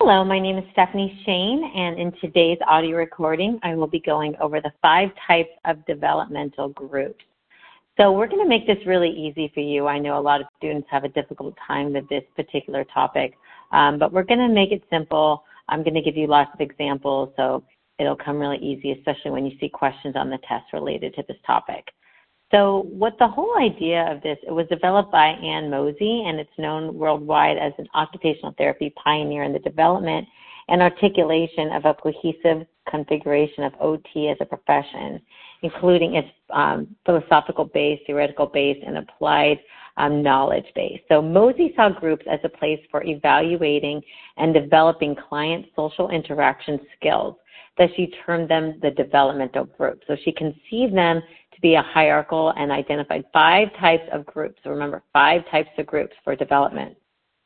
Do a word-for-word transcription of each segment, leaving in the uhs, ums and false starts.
Hello, my name is Stephanie Shane, and in today's audio recording, I will be going over the five types of developmental groups. So we're going to make this really easy for you. I know a lot of students have a difficult time with this particular topic, um, but we're going to make it simple. I'm going to give you lots of examples, so it'll come really easy, especially when you see questions on the test related to this topic. So what the whole idea of this, it was developed by Anne Mosey, and it's known worldwide as an occupational therapy pioneer in the development and articulation of a cohesive configuration of O T as a profession, including its um, philosophical base, theoretical base, and applied um, knowledge base. So Mosey saw groups as a place for evaluating and developing client social interaction skills, that she termed them the developmental groups. So she conceived them to be a hierarchical and identified five types of groups. So remember, five types of groups for development.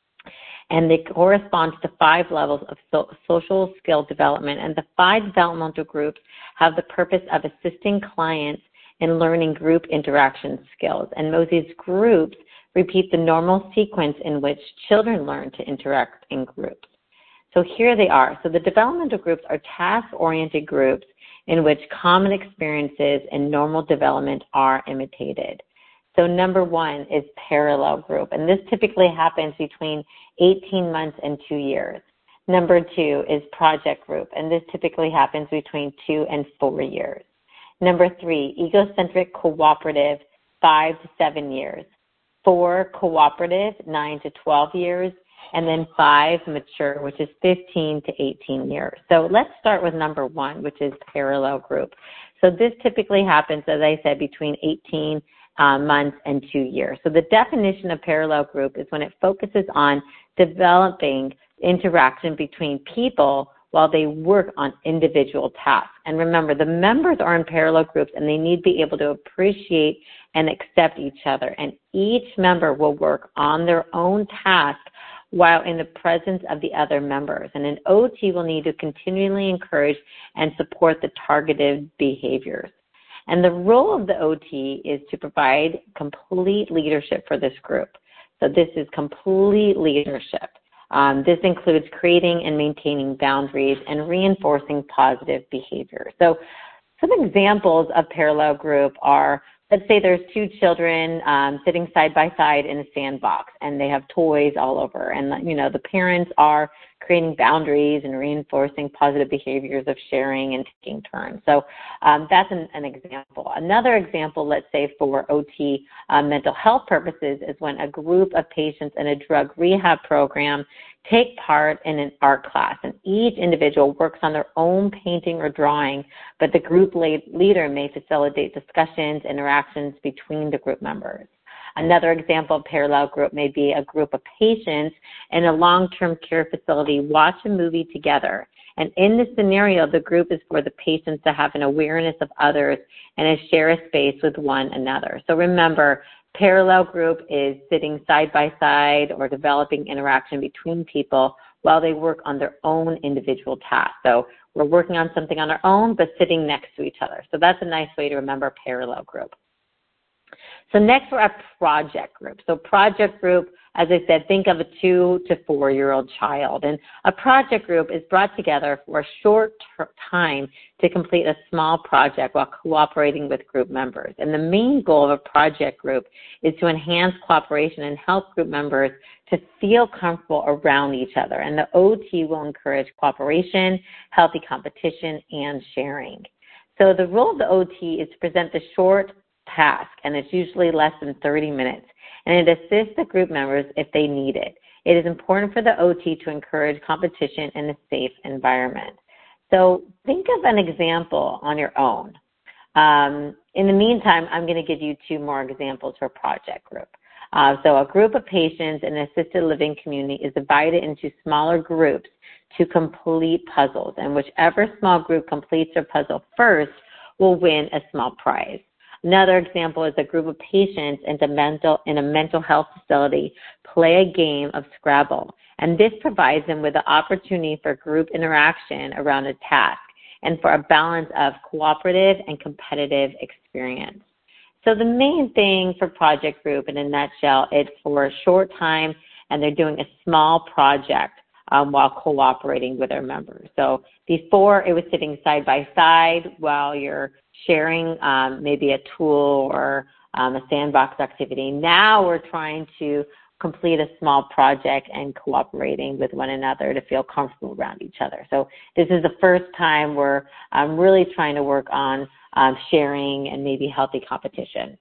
And they correspond to five levels of so social skill development. And the five developmental groups have the purpose of assisting clients in learning group interaction skills. And Mosey's groups repeat the normal sequence in which children learn to interact in groups. So here they are. So the developmental groups are task-oriented groups in which common experiences and normal development are imitated. So number one is parallel group, and this typically happens between eighteen months and two years. Number two is project group, and this typically happens between two and four years. Number three, egocentric cooperative, five to seven years. Four, cooperative, nine to twelve years. And then five, mature, which is fifteen to eighteen years. So let's start with number one, which is parallel group. So this typically happens, as I said, between eighteen uh, months and two years. So the definition of parallel group is when it focuses on developing interaction between people while they work on individual tasks. And remember, the members are in parallel groups and they need to be able to appreciate and accept each other. And each member will work on their own task while in the presence of the other members. And an O T will need to continually encourage and support the targeted behaviors. And the role of the O T is to provide complete leadership for this group. So this is complete leadership. Um, this includes creating and maintaining boundaries and reinforcing positive behavior. So some examples of parallel group are, let's say there's two children um, sitting side by side in a sandbox, and they have toys all over. And, you know, the parents are creating boundaries and reinforcing positive behaviors of sharing and taking turns. So um, that's an, an example. Another example, let's say for O T uh, mental health purposes, is when a group of patients in a drug rehab program take part in an art class, and each individual works on their own painting or drawing, but the group leader may facilitate discussions, interactions between the group members. Another example of parallel group may be a group of patients in a long-term care facility watch a movie together. And in this scenario, the group is for the patients to have an awareness of others and to share a space with one another. So remember, parallel group is sitting side by side or developing interaction between people while they work on their own individual tasks. So we're working on something on our own, but sitting next to each other. So that's a nice way to remember parallel group. So next we're at project group. So project group, as I said, think of a two to four-year-old child. And a project group is brought together for a short time to complete a small project while cooperating with group members. And the main goal of a project group is to enhance cooperation and help group members to feel comfortable around each other. And the O T will encourage cooperation, healthy competition, and sharing. So the role of the O T is to present the short task, and it's usually less than thirty minutes. And it assists the group members if they need it. It is important for the O T to encourage competition in a safe environment. So think of an example on your own. Um, in the meantime, I'm going to give you two more examples for project group. Uh, so a group of patients in an assisted living community is divided into smaller groups to complete puzzles, and whichever small group completes their puzzle first will win a small prize. Another example is a group of patients in a mental, in a mental health facility play a game of Scrabble, and this provides them with the opportunity for group interaction around a task and for a balance of cooperative and competitive experience. So the main thing for project group, in a nutshell, it's for a short time and they're doing a small project um, while cooperating with our members. So before it was sitting side by side while you're sharing um, maybe a tool or um, a sandbox activity. Now we're trying to complete a small project and cooperating with one another to feel comfortable around each other. So this is the first time we're um, really trying to work on um, sharing and maybe healthy competition.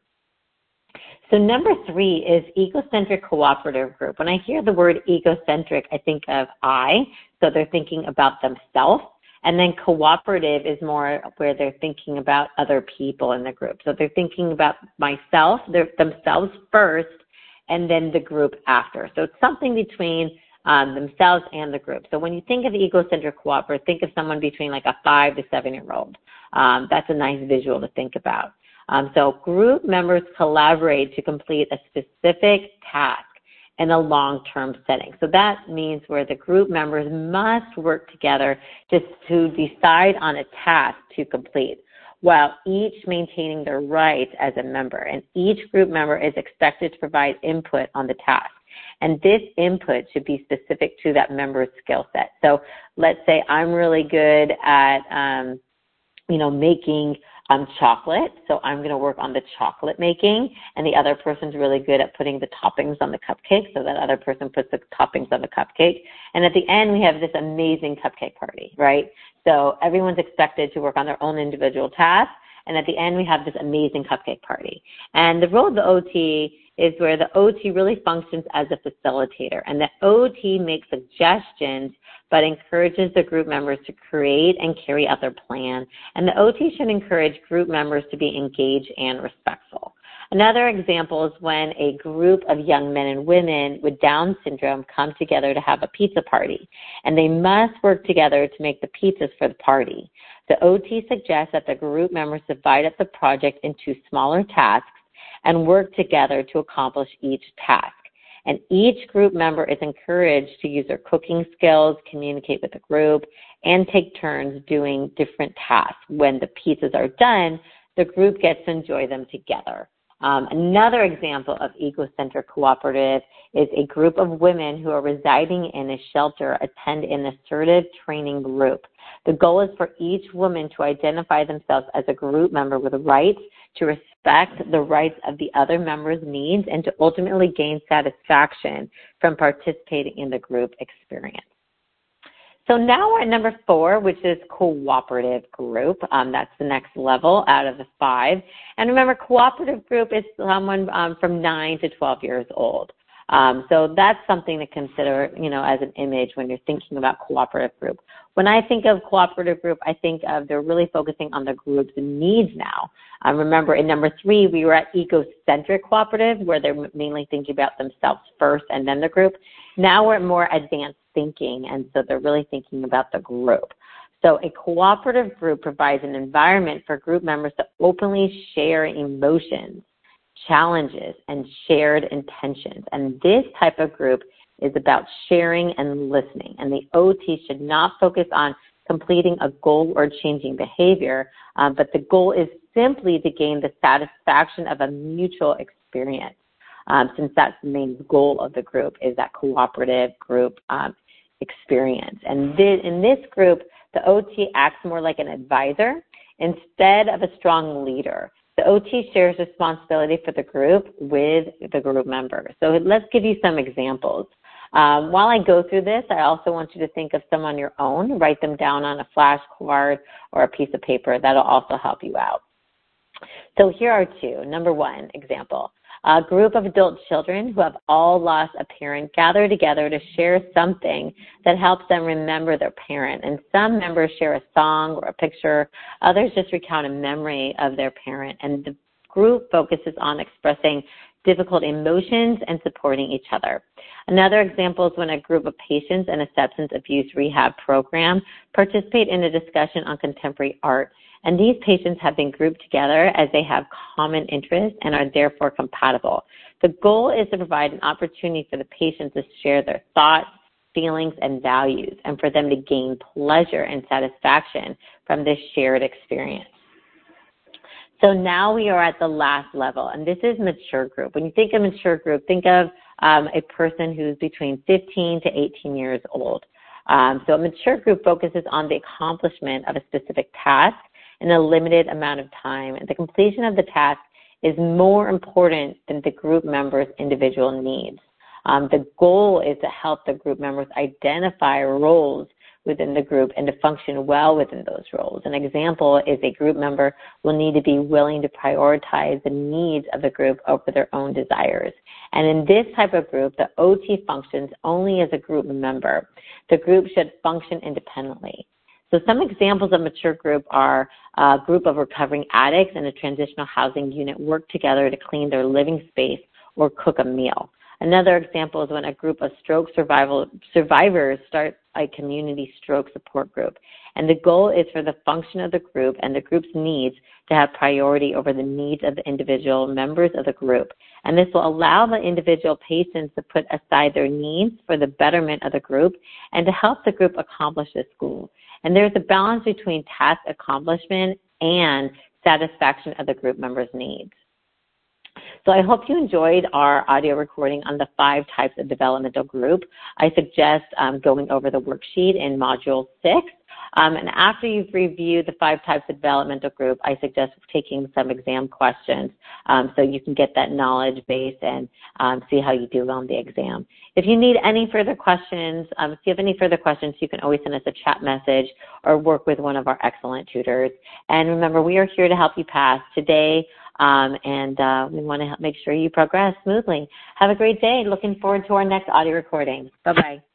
So number three is egocentric cooperative group. When I hear the word egocentric, I think of I, so they're thinking about themselves. And then cooperative is more where they're thinking about other people in the group. So they're thinking about myself, themselves first, and then the group after. So it's something between um, themselves and the group. So when you think of egocentric cooperative, think of someone between like a five to seven-year-old. Um, that's a nice visual to think about. Um, so group members collaborate to complete a specific task in a long-term setting. So that means where the group members must work together just to decide on a task to complete, while each maintaining their rights as a member. And each group member is expected to provide input on the task. And this input should be specific to that member's skill set. So let's say I'm really good at, um, you know, making um, chocolate. So I'm going to work on the chocolate making, and the other person's really good at putting the toppings on the cupcake. So that other person puts the toppings on the cupcake. And at the end, we have this amazing cupcake party, right? So everyone's expected to work on their own individual tasks. And at the end, we have this amazing cupcake party. And the role of the O T is where the O T really functions as a facilitator. And the O T makes suggestions, but encourages the group members to create and carry out their plan. And the O T should encourage group members to be engaged and respectful. Another example is when a group of young men and women with Down syndrome come together to have a pizza party, and they must work together to make the pizzas for the party. The O T suggests that the group members divide up the project into smaller tasks and work together to accomplish each task. And each group member is encouraged to use their cooking skills, communicate with the group, and take turns doing different tasks. When the pizzas are done, the group gets to enjoy them together. Um, another example of egocentric cooperative is a group of women who are residing in a shelter attend an assertive training group. The goal is for each woman to identify themselves as a group member with rights, to respect the rights of the other members' needs, and to ultimately gain satisfaction from participating in the group experience. So now we're at number four, which is cooperative group. Um, that's the next level out of the five. And remember, cooperative group is someone um, from nine to twelve years old. Um, so that's something to consider, you know, as an image when you're thinking about cooperative group. When I think of cooperative group, I think of they're really focusing on the group's needs now. Um, remember, in number three, we were at egocentric cooperative, where they're mainly thinking about themselves first and then the group. Now we're at more advanced thinking, and so they're really thinking about the group. So a cooperative group provides an environment for group members to openly share emotions, challenges, and shared intentions. And this type of group is about sharing and listening. And the O T should not focus on completing a goal or changing behavior, um, but the goal is simply to gain the satisfaction of a mutual experience, um, since that's the main goal of the group, is that cooperative group um, experience. And this, in this group, the O T acts more like an advisor instead of a strong leader. The O T shares responsibility for the group with the group members. So let's give you some examples. Um, while I go through this, I also want you to think of some on your own. Write them down on a flashcard or a piece of paper. That'll also help you out. So here are two. Number one example. A group of adult children who have all lost a parent gather together to share something that helps them remember their parent. And some members share a song or a picture. Others just recount a memory of their parent. And the group focuses on expressing difficult emotions and supporting each other. Another example is when a group of patients in a substance abuse rehab program participate in a discussion on contemporary art. And these patients have been grouped together as they have common interests and are therefore compatible. The goal is to provide an opportunity for the patients to share their thoughts, feelings, and values, and for them to gain pleasure and satisfaction from this shared experience. So now we are at the last level, and this is mature group. When you think of mature group, think of um, a person who's between fifteen to eighteen years old. Um, so a mature group focuses on the accomplishment of a specific task in a limited amount of time. And the completion of the task is more important than the group members' individual needs. Um, the goal is to help the group members identify roles within the group and to function well within those roles. An example is a group member will need to be willing to prioritize the needs of the group over their own desires. And in this type of group, the O T functions only as a group member. The group should function independently. So some examples of mature group are a group of recovering addicts in a transitional housing unit work together to clean their living space or cook a meal. Another example is when a group of stroke survival, survivors start a community stroke support group. And the goal is for the function of the group and the group's needs to have priority over the needs of the individual members of the group. And this will allow the individual patients to put aside their needs for the betterment of the group and to help the group accomplish its goal. And there's a balance between task accomplishment and satisfaction of the group members' needs. So I hope you enjoyed our audio recording on the five types of developmental group. I suggest um, going over the worksheet in Module six. Um, and after you've reviewed the five types of developmental group, I suggest taking some exam questions um, so you can get that knowledge base and um, see how you do on the exam. If you need any further questions, um, if you have any further questions, you can always send us a chat message or work with one of our excellent tutors. And remember, we are here to help you pass today. Um, and uh, we want to make sure you progress smoothly. Have a great day. Looking forward to our next audio recording. Bye-bye.